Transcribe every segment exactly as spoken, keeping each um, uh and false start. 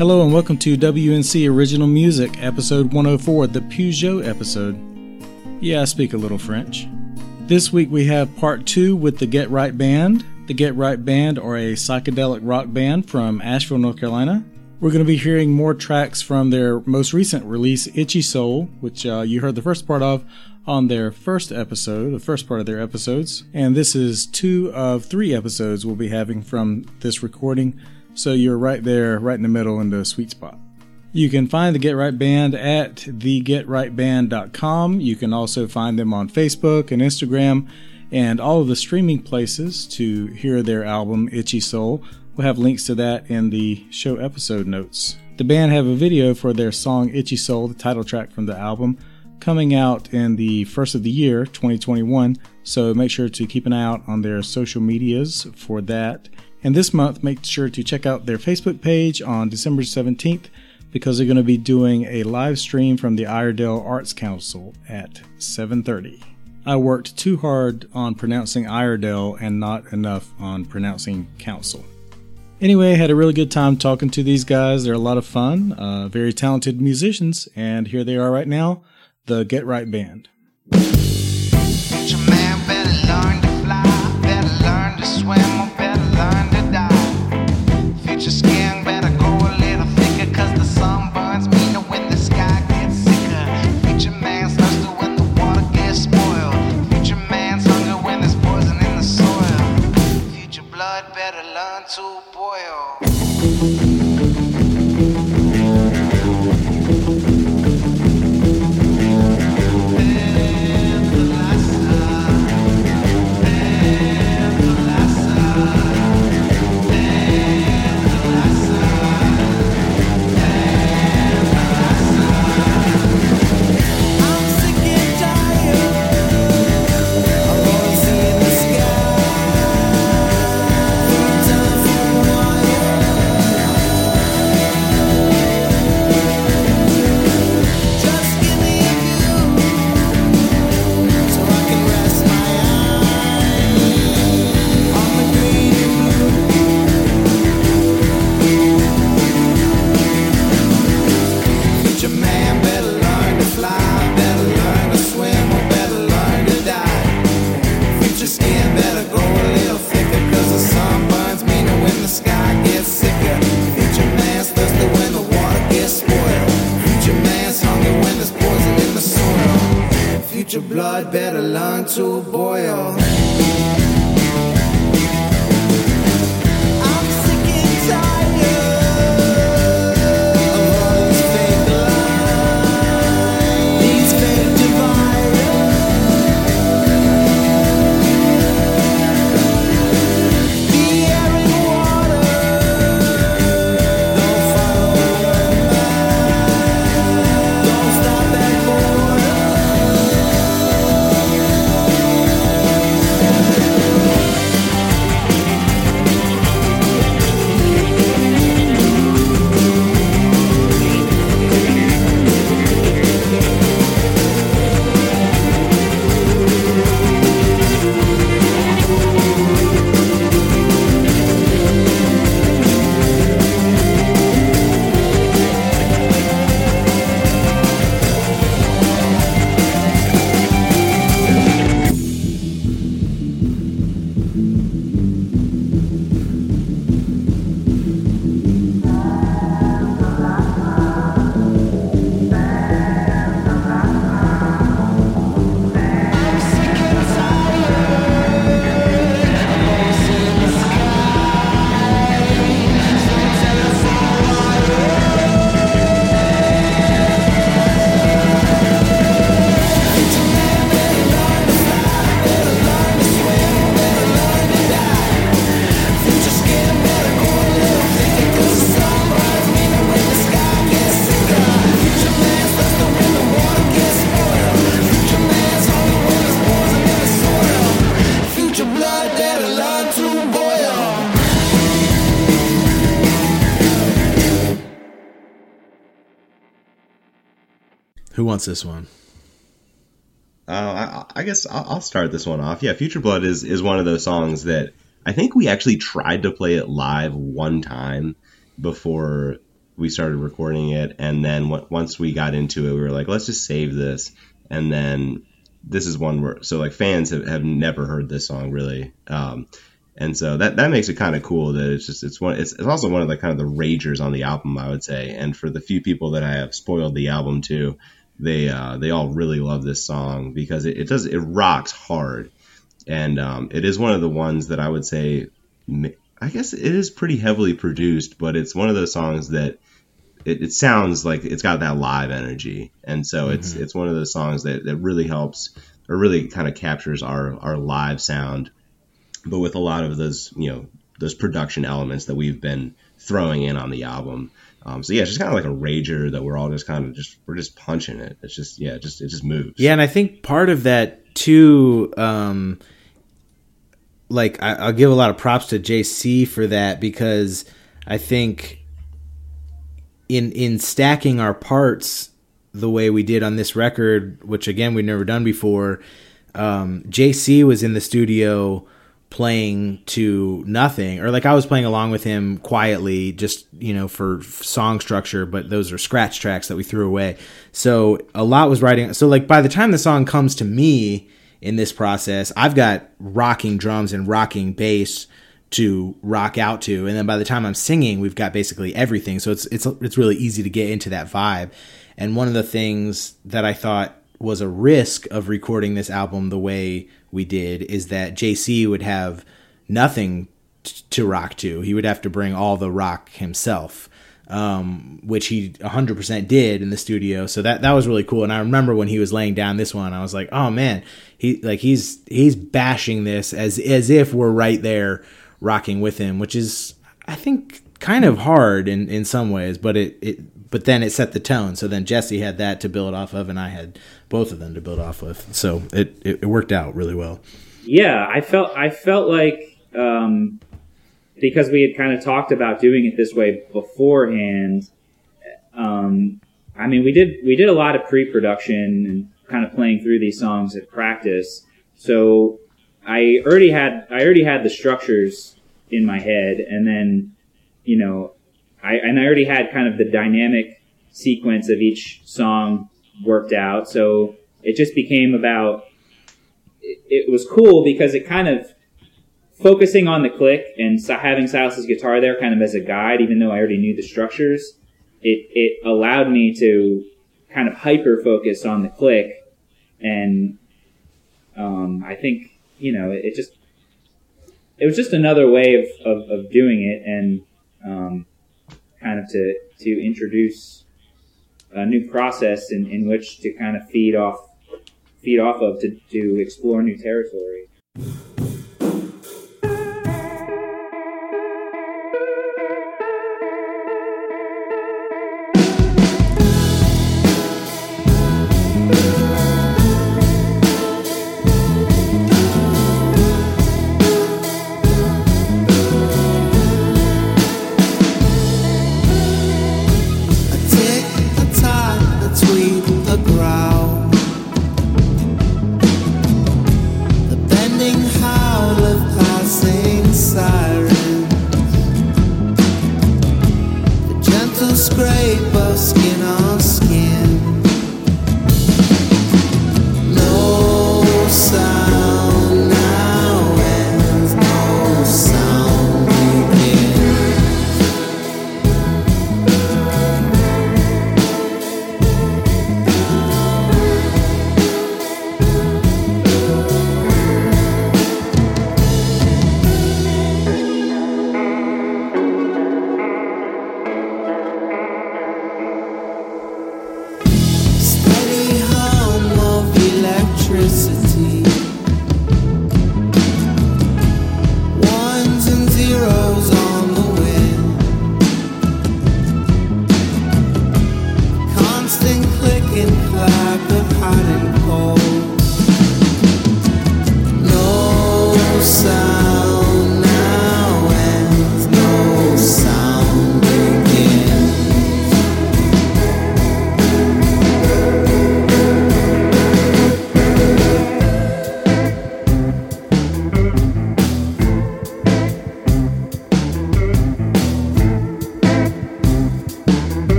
Hello and welcome to W N C Original Music, episode one oh four, the Peugeot episode. Yeah, I speak a little French. This week we have part two with the Get Right Band. The Get Right Band are a psychedelic rock band from Asheville, North Carolina. We're going to be hearing more tracks from their most recent release, Itchy Soul, which uh, you heard the first part of on their first episode, the first part of their episodes. And this is two of three episodes we'll be having from this recording. So you're right there, right in the middle in the sweet spot. You can find the Get Right Band at the get right band dot com. You can also find them on Facebook and Instagram and all of the streaming places to hear their album, Itchy Soul. We'll have links to that in the show episode notes. The band have a video for their song Itchy Soul, the title track from the album, coming out in the first of the year, twenty twenty-one. So make sure to keep an eye out on their social medias for that. And this month, make sure to check out their Facebook page on December seventeenth because they're going to be doing a live stream from the Iredell Arts Council at seven thirty. I worked too hard on pronouncing Iredell and not enough on pronouncing council. Anyway, I had a really good time talking to these guys. They're a lot of fun, uh, very talented musicians, and here they are right now, the Get Right Band. Your man better learn to fly, better learn to swim, or better learn to die. Future skin better grow a little thicker, cause the sun burns meaner when the sky gets sicker. Future man's thirsty when the water gets spoiled. Future man's hunger when there's poison in the soil. Future blood better learn to boil. Your blood better learn to boil. I'm sick and tired of all these fake lies, these fake divides. The air and water don't follow your mind. Don't stop that boredom. Who wants this one? Uh, I, I guess I'll, I'll start this one off. Yeah, Future Blood is, is one of those songs that I think we actually tried to play it live one time before we started recording it, and then w- once we got into it, we were like, let's just save this. And then this is one where, so like fans have, have never heard this song really. Um, and so that, that makes it kind of cool that it's just, it's one, it's, it's also one of the kind of the ragers on the album, I would say. And for the few people that I have spoiled the album to, they, uh, they all really love this song because it, it does, it rocks hard. And, um, it is one of the ones that I would say, I guess it is pretty heavily produced, but it's one of those songs that it, it sounds like it's got that live energy. And so mm-hmm. it's it's one of those songs that, that really helps or really kind of captures our, our live sound, but with a lot of those, you know, those production elements that we've been throwing in on the album. Um, so yeah, it's just kind of like a rager that we're all just kind of just, we're just punching it. It's just, yeah, it just, it just moves. Yeah. And I think part of that too, um, like I, I'll give a lot of props to J C for that, because I think in in stacking our parts the way we did on this record, which again we'd never done before, um, J C was in the studio playing to nothing, or like I was playing along with him quietly, just, you know, for song structure, but those are scratch tracks that we threw away. So a lot was writing. So like by the time the song comes to me, in this process, I've got rocking drums and rocking bass to rock out to, and then by the time I'm singing, we've got basically everything. So it's it's it's really easy to get into that vibe. And one of the things that I thought was a risk of recording this album the way we did is that J C would have nothing t- to rock to. He would have to bring all the rock himself. Um, which he one hundred percent did in the studio. So that, that was really cool. And I remember when he was laying down this one, I was like, oh man, he like he's he's bashing this as as if we're right there rocking with him, which is, I think, kind of hard in, in some ways, but it, it but then it set the tone. So then Jesse had that to build off of, and I had both of them to build off with. So it, it, it worked out really well. Yeah, I felt I felt like um because we had kind of talked about doing it this way beforehand, um, I mean, we did we did a lot of pre-production and kind of playing through these songs at practice. So I already had I already had the structures in my head, and then, you know, I and I already had kind of the dynamic sequence of each song worked out. So it just became about. It, it was cool because it kind of. Focusing on the click and having Silas's guitar there kind of as a guide, even though I already knew the structures, it, it allowed me to kind of hyper focus on the click. And um, I think, you know, it, it just, it was just another way of, of, of doing it, and um, kind of to, to introduce a new process in, in which to kind of feed off, feed off of to, to explore new territory.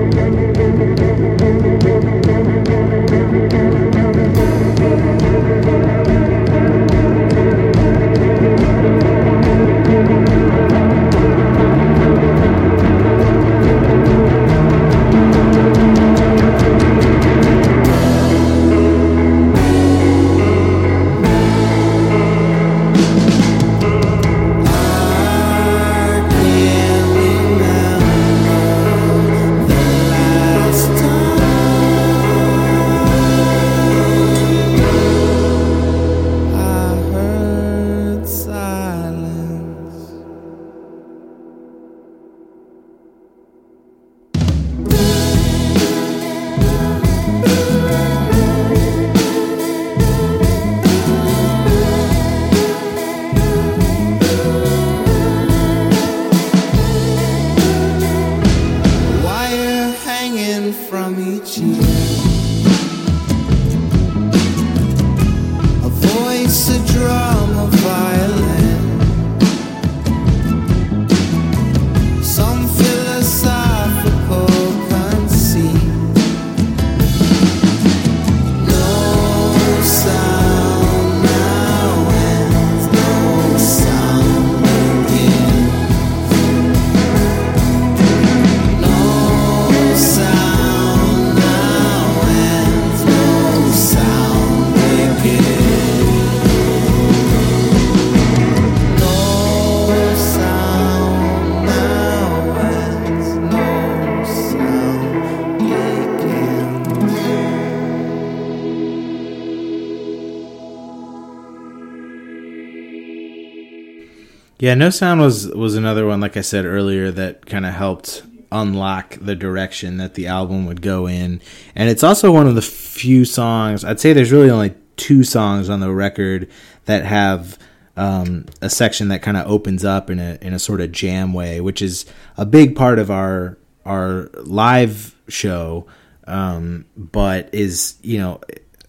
Yeah, No Sound was was another one, like I said earlier, that kind of helped unlock the direction that the album would go in. And it's also one of the few songs, I'd say there's really only two songs on the record that have um, a section that kind of opens up in a in a sort of jam way, which is a big part of our our live show, um, but is, you know,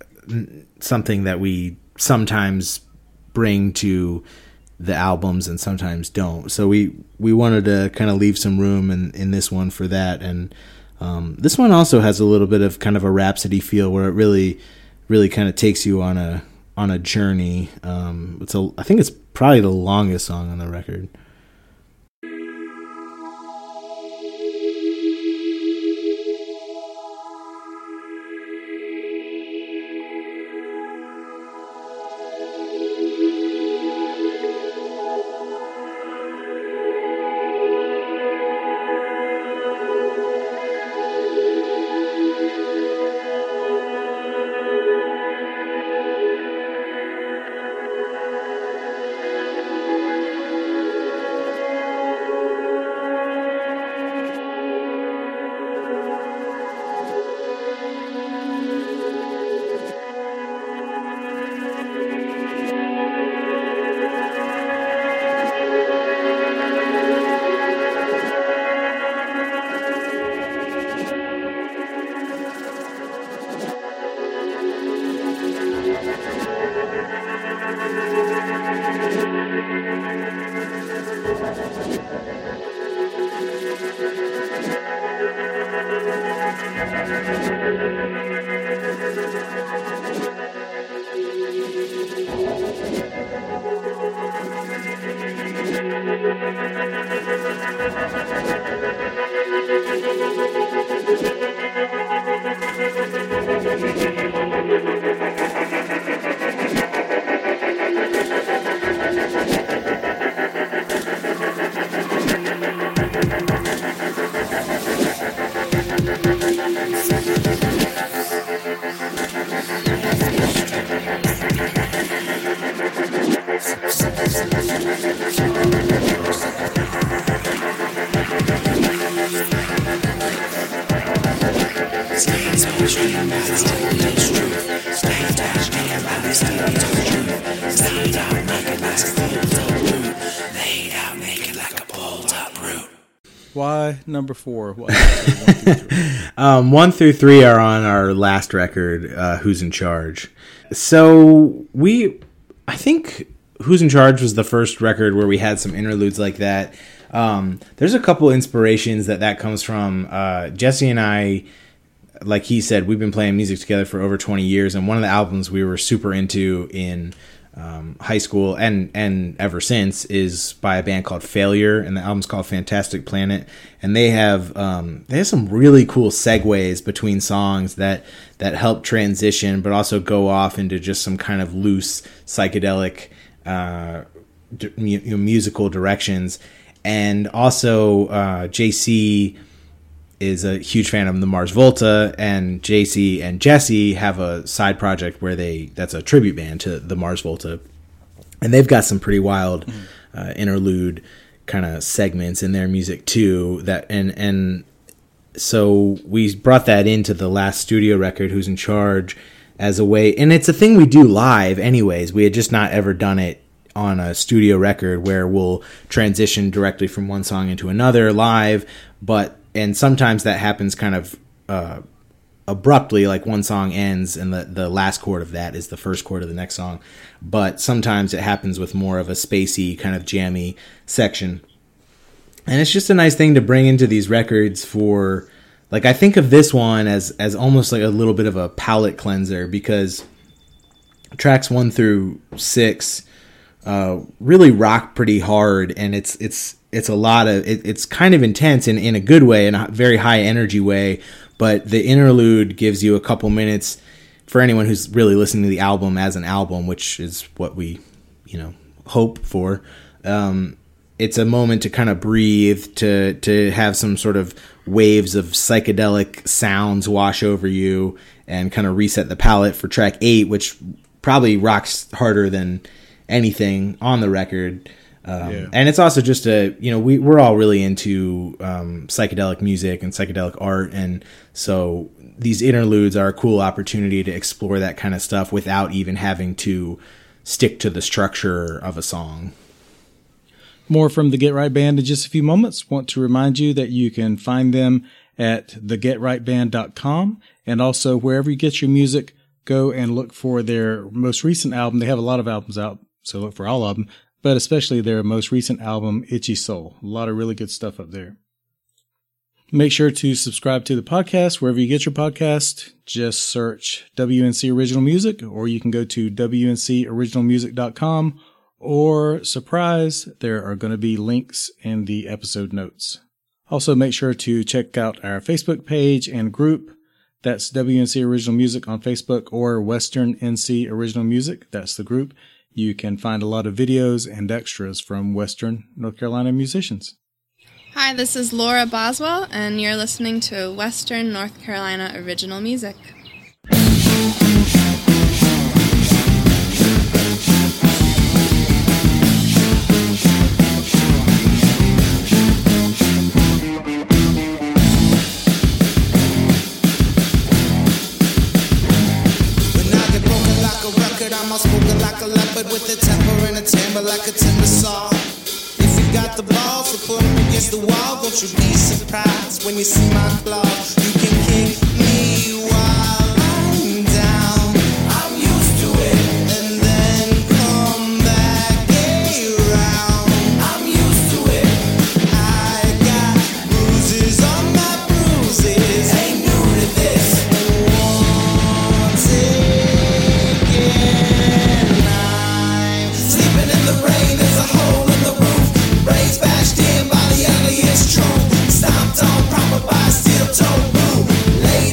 something that we sometimes bring to the albums and sometimes don't. So we, we wanted to kind of leave some room in, in this one for that. And um, this one also has a little bit of kind of a Rhapsody feel where it really, really kind of takes you on a on a journey. Um, it's a, I think it's probably the longest song on the record. Why number four? Why one, through three? um, one through three are on our last record, uh, Who's in Charge. So we, I think Who's in Charge was the first record where we had some interludes like that. Um, there's a couple inspirations that that comes from. Uh, Jesse and I, like he said, we've been playing music together for over twenty years, and one of the albums we were super into in um, high school and and ever since is by a band called Failure, and the album's called Fantastic Planet. And they have um, they have some really cool segues between songs that that help transition, but also go off into just some kind of loose psychedelic uh, d- you know, musical directions. And also, uh, J C is a huge fan of the Mars Volta, and J C and Jesse have a side project where they that's a tribute band to the Mars Volta, and they've got some pretty wild uh, interlude kind of segments in their music too. That and and so we brought that into the last studio record, Who's in Charge, as a way, and it's a thing we do live anyways. We had just not ever done it on a studio record where we'll transition directly from one song into another live, but and sometimes that happens kind of uh, abruptly, like one song ends and the, the last chord of that is the first chord of the next song. But sometimes it happens with more of a spacey, kind of jammy section. And it's just a nice thing to bring into these records for, like, I think of this one as, as almost like a little bit of a palate cleanser, because tracks one through six uh, really rock pretty hard, and it's it's it's a lot of it, it's kind of intense in, in a good way, in a very high energy way. But the interlude gives you a couple minutes for anyone who's really listening to the album as an album, which is what we, you know, hope for. Um, it's a moment to kind of breathe, to to have some sort of waves of psychedelic sounds wash over you and kind of reset the palette for track eight, which probably rocks harder than anything on the record. Um, yeah. And it's also just a, you know, we, we're all really into um, psychedelic music and psychedelic art. And so these interludes are a cool opportunity to explore that kind of stuff without even having to stick to the structure of a song. More from the Get Right Band in just a few moments. Want to remind you that you can find them at the get right band dot com, and also wherever you get your music, go and look for their most recent album. They have a lot of albums out, so look for all of them, but especially their most recent album, Itchy Soul. A lot of really good stuff up there. Make sure to subscribe to the podcast wherever you get your podcast. Just search W N C Original Music, or you can go to W N C original music dot com, or, surprise, there are going to be links in the episode notes. Also, make sure to check out our Facebook page and group. That's W N C Original Music on Facebook, or Western N C Original Music. That's the group. You can find a lot of videos and extras from Western North Carolina musicians. Hi, this is Laura Boswell, and you're listening to Western North Carolina Original Music. I'm outspoken like a leopard with a temper and a timber like a timber saw. If you got the balls to put them against the wall, don't you be surprised when you see my claws. You can kick me while I'm down, I'm used to it, and then come back around, I'm used to it. I got bruises on my bruises, ain't new to this. Once again, sleeping in the rain, there's a hole in the roof. Brains bashed in by the alien's truth. Stomped on proper by steel toe boom. Lay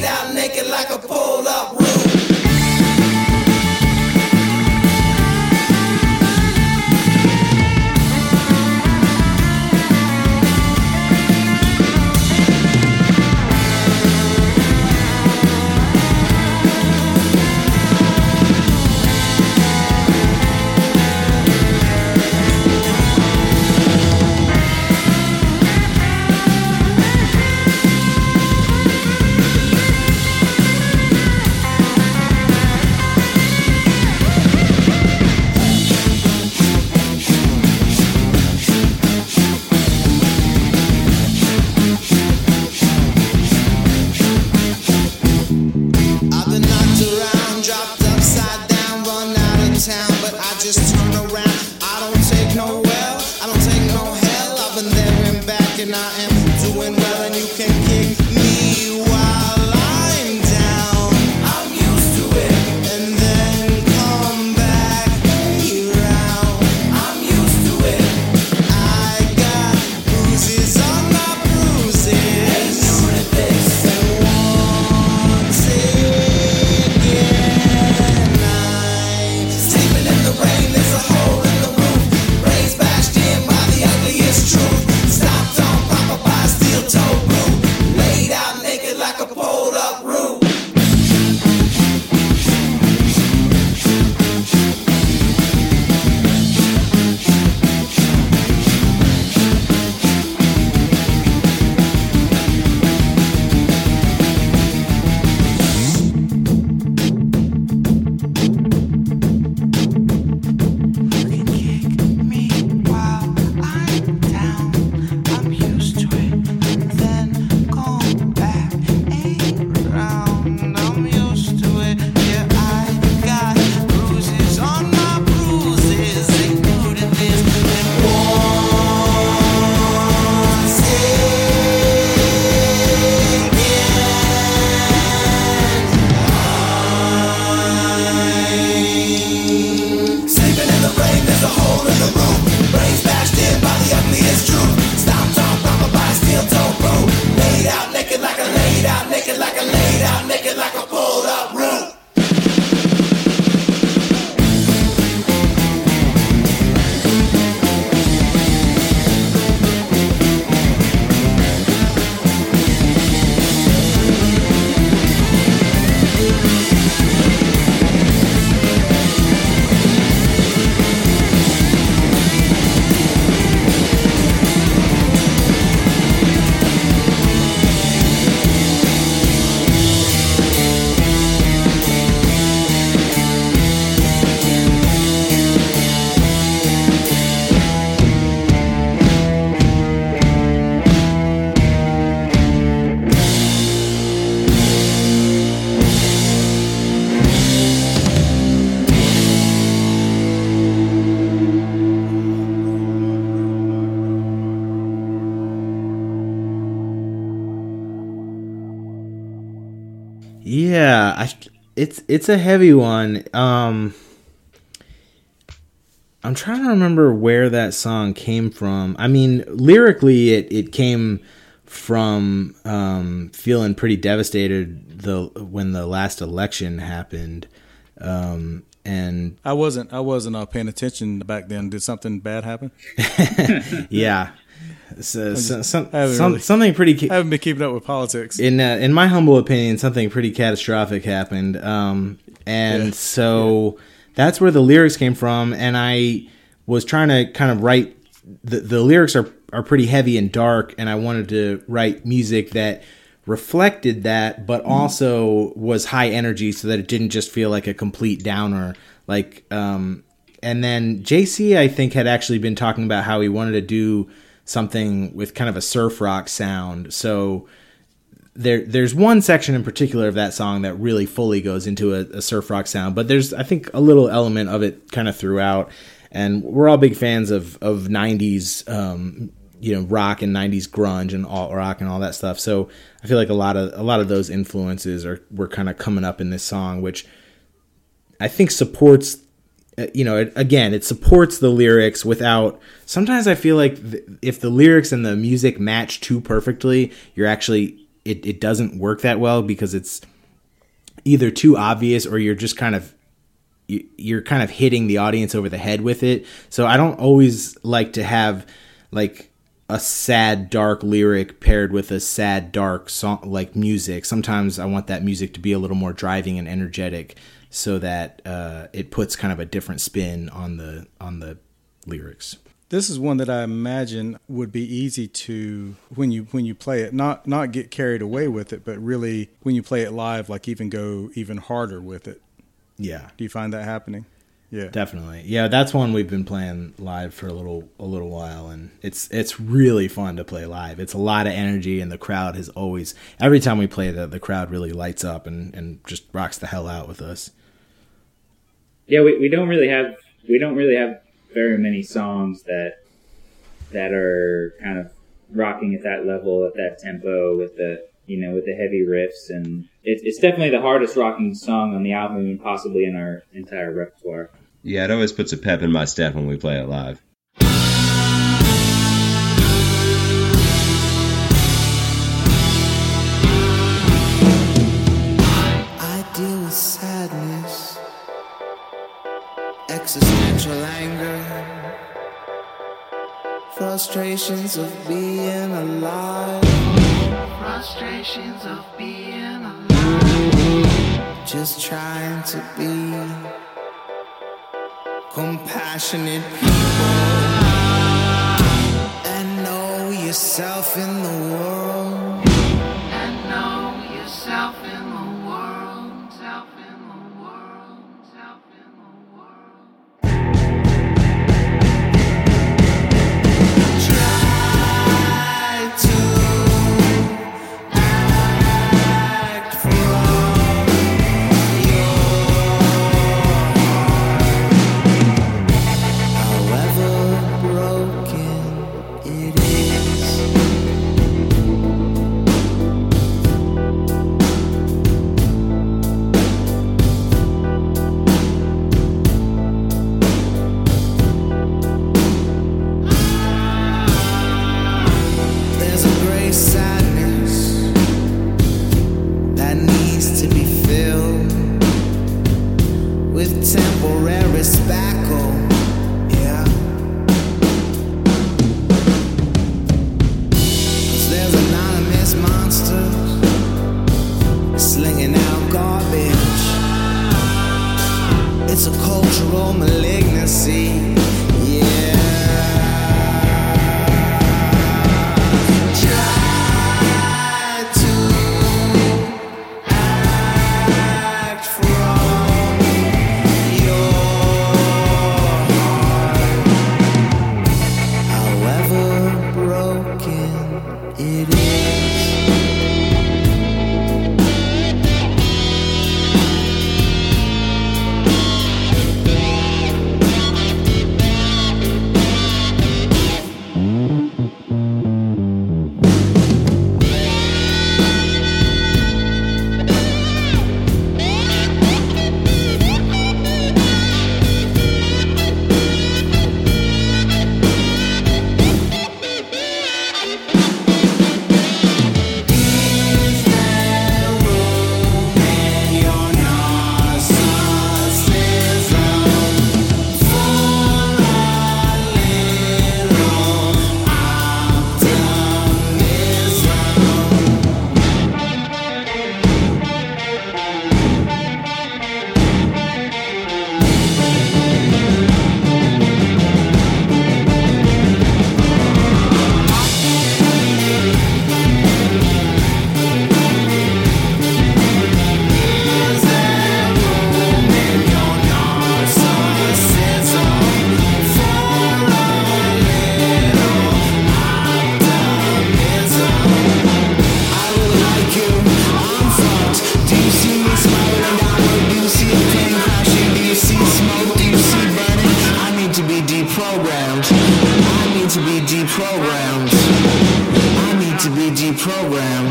doing well and you can kick me while I'm down. I'm used to it. And then come back around. I'm used to it. I got bruises on my bruises. Ain't new to this. And once again I'm sleeping in the rain. There's a hole in the roof. Brains bashed in by the ugliest truth. Stopped on proper by a steel-toed boot. Laid out naked like a pulled-up root. You can kick me while I'm down. I'm used to it. And then come back around. I'm used to it. Yeah, I got bruises on my bruises. Ain't new to this. And once again, sleeping in the rain, there's a hole in the roof. Brains bashed in by the ugliest truth. Stomped on proper by a steel-toed boot. Laid out naked like a laid out naked like a laid out naked like a pulled up root. Yeah, I, it's it's a heavy one. Um, I'm trying to remember where that song came from. I mean, lyrically, it, it came from um, feeling pretty devastated the when the last election happened, um, and I wasn't. I wasn't uh, paying attention back then. Did something bad happen? yeah, so, so, some, I haven't some, really- something pretty. Ca- I haven't been keeping up with politics. in uh, in my humble opinion, something pretty catastrophic happened, um, and Yeah. so that's where the lyrics came from. And I was trying to kind of write the the lyrics are are pretty heavy and dark, and I wanted to write music that reflected that, but also was high energy, so that it didn't just feel like a complete downer. Like, um, and then J C, I think, had actually been talking about how he wanted to do something with kind of a surf rock sound. So there, there's one section in particular of that song that really fully goes into a, a surf rock sound, but there's, I think, a little element of it kind of throughout. And we're all big fans of of nineties, um, you know, rock and nineties grunge and alt rock and all that stuff. So I feel like a lot of a lot of those influences are were kind of coming up in this song, which I think supports. You know, it, again, it supports the lyrics without. Sometimes I feel like th- if the lyrics and the music match too perfectly, you're actually it, it doesn't work that well, because it's either too obvious or you're just kind of you- you're kind of hitting the audience over the head with it. So I don't always like to have like a sad dark lyric paired with a sad dark song like music. Sometimes I want that music to be a little more driving and energetic, so that uh, it puts kind of a different spin on the on the lyrics. This is one that I imagine would be easy to, when you when you play it, not not get carried away with it, but really when you play it live, like even go even harder with it. Yeah, Do you find that happening? Yeah, definitely. Yeah, that's one we've been playing live for a little a little while, and it's it's really fun to play live. It's a lot of energy, and the crowd has always, every time we play that, the crowd really lights up and, and just rocks the hell out with us. Yeah, we, we don't really have we don't really have very many songs that that are kind of rocking at that level, at that tempo, with the you know with the heavy riffs, and it, it's definitely the hardest rocking song on the album, and possibly in our entire repertoire. Yeah, it always puts a pep in my step when we play it live. I deal with sadness, existential anger, frustrations of being alive, frustrations of being alive, just trying to be compassionate people and know yourself in the world, and know yourself in the world, self in the world, self in the world. Try to act from your however broken it is. There's a gray sadness that needs to be filled with temporary spackle. Yeah. 'Cause there's anonymous monsters slinging out garbage. It's a cultural malignancy. Yeah. Try to act from your heart, however broken it is. Is there room in your narcissism for a little Is there room in your narcissism for a little optimism? I look like you, I'm fucked. Do you see me spiraling downward? Do you see a plane crashing? Do you see smoke? Do you see burning? I need to be deprogrammed. I need to be deprogrammed. I need to be deprogrammed.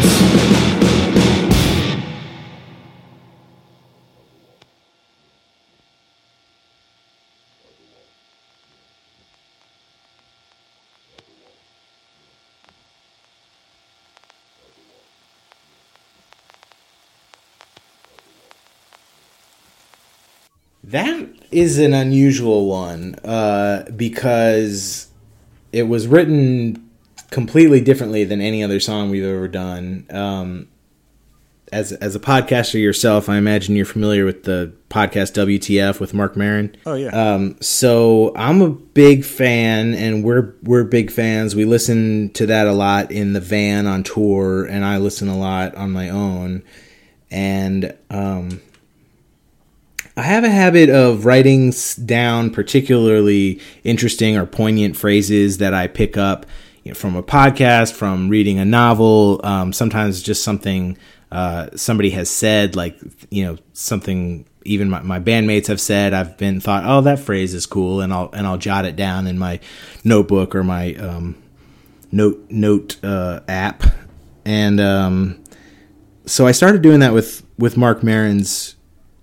That is an unusual one uh, because it was written completely differently than any other song we've ever done. Um, as as a podcaster yourself, I imagine you're familiar with the podcast W T F with Mark Maron. Oh yeah. Um, so I'm a big fan, and we're we're big fans. We listen to that a lot in the van on tour, and I listen a lot on my own. And um, I have a habit of writing down particularly interesting or poignant phrases that I pick up, you know, from a podcast, from reading a novel, um, sometimes just something uh, somebody has said, like, you know, something even my, my bandmates have said. I've been thought, oh, that phrase is cool, and I'll and I'll jot it down in my notebook or my um, note note uh, app, and um, so I started doing that with with Marc Maron's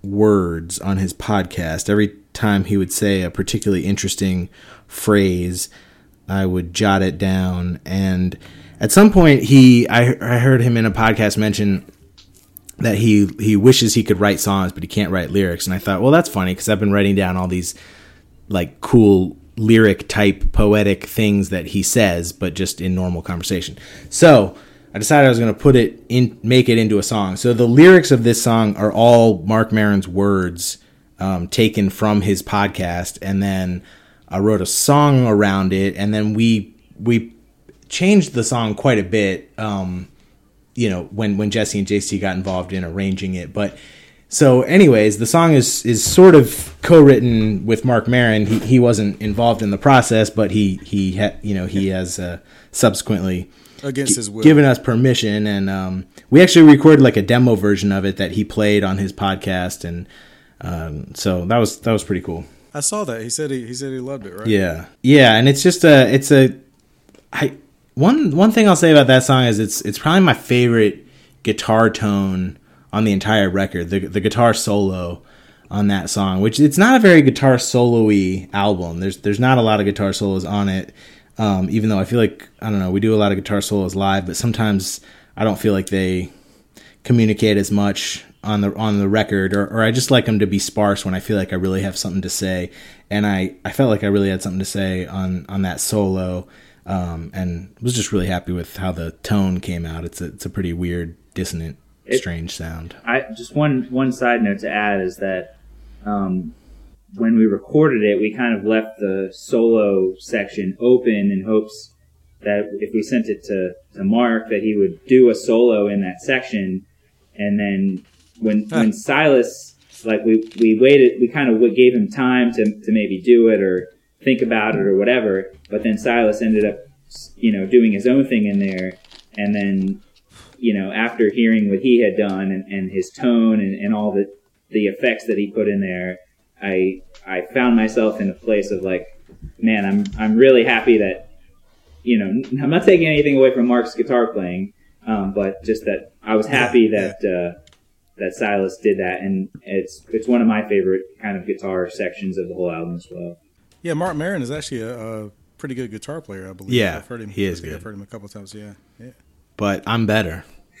words on his podcast. Every time he would say a particularly interesting phrase, I would jot it down. And at some point, he I, I heard him in a podcast mention that he he wishes he could write songs, but he can't write lyrics. And I thought, well, that's funny, because I've been writing down all these like cool lyric type poetic things that he says, but just in normal conversation. So I decided I was going to put it in, make it into a song. So the lyrics of this song are all Marc Maron's words, um, taken from his podcast, and then I wrote a song around it, and then we we changed the song quite a bit. Um, you know, when when Jesse and J C got involved in arranging it, but. So, anyways, the song is, is sort of co-written with Marc Maron. He he wasn't involved in the process, but he he ha, you know he has uh, subsequently against his will given us permission, and um, we actually recorded like a demo version of it that he played on his podcast, and um, so that was that was pretty cool. I saw that. He said he he said he loved it, right? Yeah, yeah, and it's just a it's a I one one thing I'll say about that song is it's it's probably my favorite guitar tone on the entire record, the the guitar solo on that song, which it's not a very guitar solo-y album. There's there's not a lot of guitar solos on it, um, even though I feel like, I don't know, we do a lot of guitar solos live, but sometimes I don't feel like they communicate as much on the on the record, or, or I just like them to be sparse when I feel like I really have something to say, and I, I felt like I really had something to say on, on that solo, um, and was just really happy with how the tone came out. It's a, it's a pretty weird, dissonant, It, strange sound. I just one one side note to add is that um, when we recorded it, we kind of left the solo section open in hopes that if we sent it to, to Mark, that he would do a solo in that section, and then when when Silas, like we we waited, we kind of gave him time to to maybe do it or think about it or whatever, but then Silas ended up, you know, doing his own thing in there, and then, you know, after hearing what he had done and, and his tone and, and all the the effects that he put in there, I I found myself in a place of like, man, I'm I'm really happy that, you know, I'm not taking anything away from Mark's guitar playing, um, but just that I was happy that uh, that Silas did that, and it's it's one of my favorite kind of guitar sections of the whole album as well. Yeah, Marc Maron is actually a, a pretty good guitar player, I believe. Yeah, I've heard him. he is I think good. I've heard him a couple of times. Yeah, yeah. But I'm better.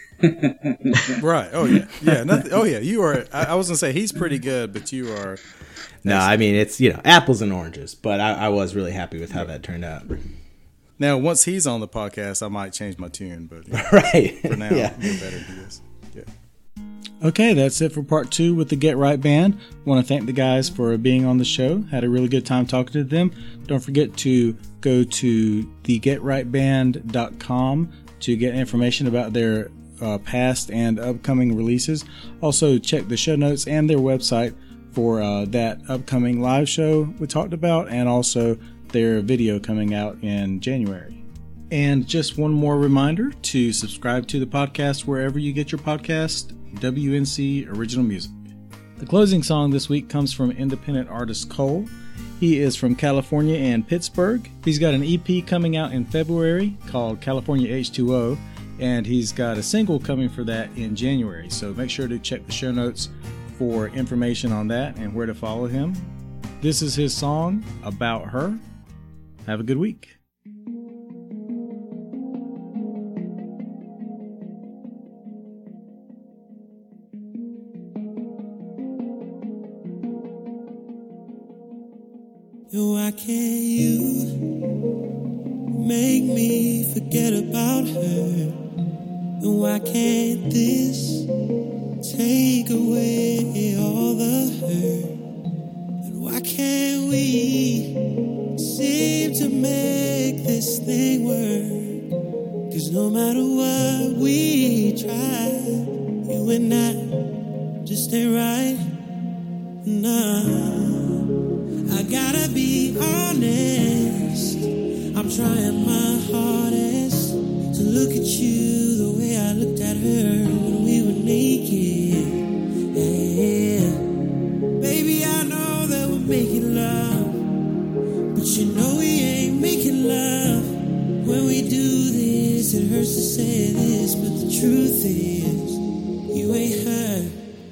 Right. Oh yeah. Yeah. Nothing, oh yeah. You are. I, I was gonna say he's pretty good, but you are. No, I mean it's you know apples and oranges. But I, I was really happy with how that turned out. Now, once he's on the podcast, I might change my tune, but yeah, right. for now, Yeah. you're better than he is. Yeah. Okay, that's it for part two with the Get Right Band. Want to thank the guys for being on the show. Had a really good time talking to them. Don't forget to go to the get right band dot com to get information about their uh, past and upcoming releases. Also, check the show notes and their website for uh, that upcoming live show we talked about, and also their video coming out in January. And just one more reminder to subscribe to the podcast wherever you get your podcast, W N C Original Music. The closing song this week comes from independent artist Cole. He is from California and Pittsburgh. He's got an E P coming out in February called California H two O, and he's got a single coming for that in January. So make sure to check the show notes for information on that and where to follow him. This is his song, About Her. Have a good week. Why can't you make me forget about her? And why can't this take away all the hurt? And why can't we seem to make this thing work? 'Cause no matter what we try, you and I just ain't right. Nah, I gotta be honest, I'm trying my hardest to look at you the way I looked at her when we were naked. Yeah, baby, I know that we're making love, but you know we ain't making love when we do. is, you ain't heard.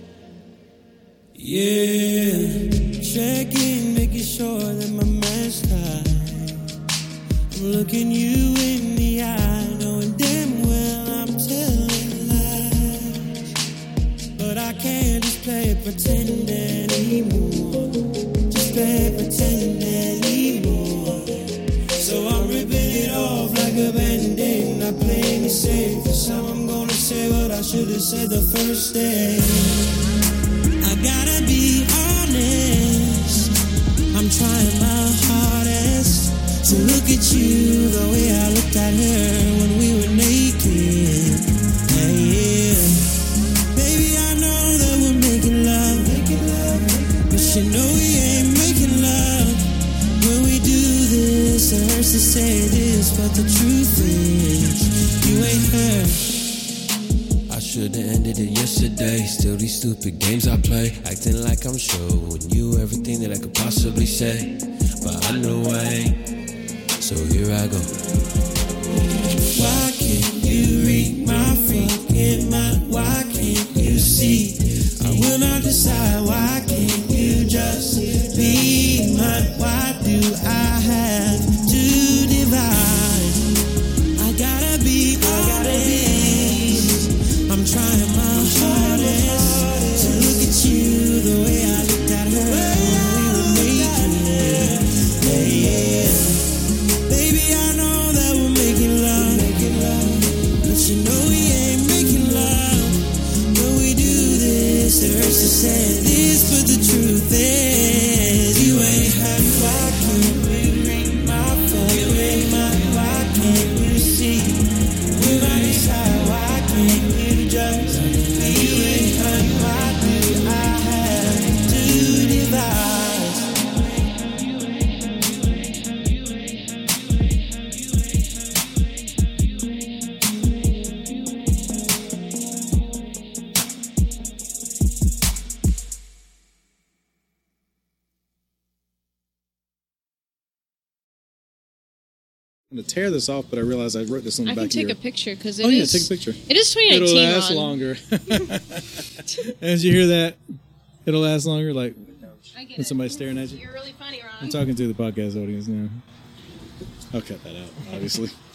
Yeah, checking, making sure that my man's tight. I'm looking you in the eye, knowing damn well I'm telling lies. But I can't just play pretend anymore. Just play pretend anymore. So I'm ripping it off like a band-aid, not playing it safe. This time I'm gonna say what I should have said the first day. I gotta be honest, I'm trying my hardest to look at you the way I looked at her when we were naked. Hey, yeah. Baby, I know that we're making love, making love, but you know we ain't making love. When we do this, it hurts to say this, but the truth is, you ain't her. I should've ended it yesterday. Still these stupid games I play, acting like I'm showing you everything that I could possibly say, but I know I ain't. So here I go. Why can't you read my fucking mind? Why can't you see? I will not decide. Why can't you just be mine? Why do I have to divide? I gotta be honest, I'm trying my hardest to look at you the way I looked at her when we were naked. Yeah, yeah. Baby, I know that we're making love, making love, but you know we ain't making love. When we do this, it hurts to say this, but the truth is, you ain't happy. Why can't we ring my phone? You ain't mine. Why can't you see? When I decide, why can't you just be? You ain't happy. Why do I have to divide? I'm going to tear this off, but I realized I wrote this on the I back can of take your... a picture because it Oh, yeah, is- take a picture. It is twenty nineteen. It'll last Ron. longer. As you hear that, it'll last longer, like I get when it. somebody's staring at you. You're really funny, Ron. I'm talking to the podcast audience now. I'll cut that out, obviously.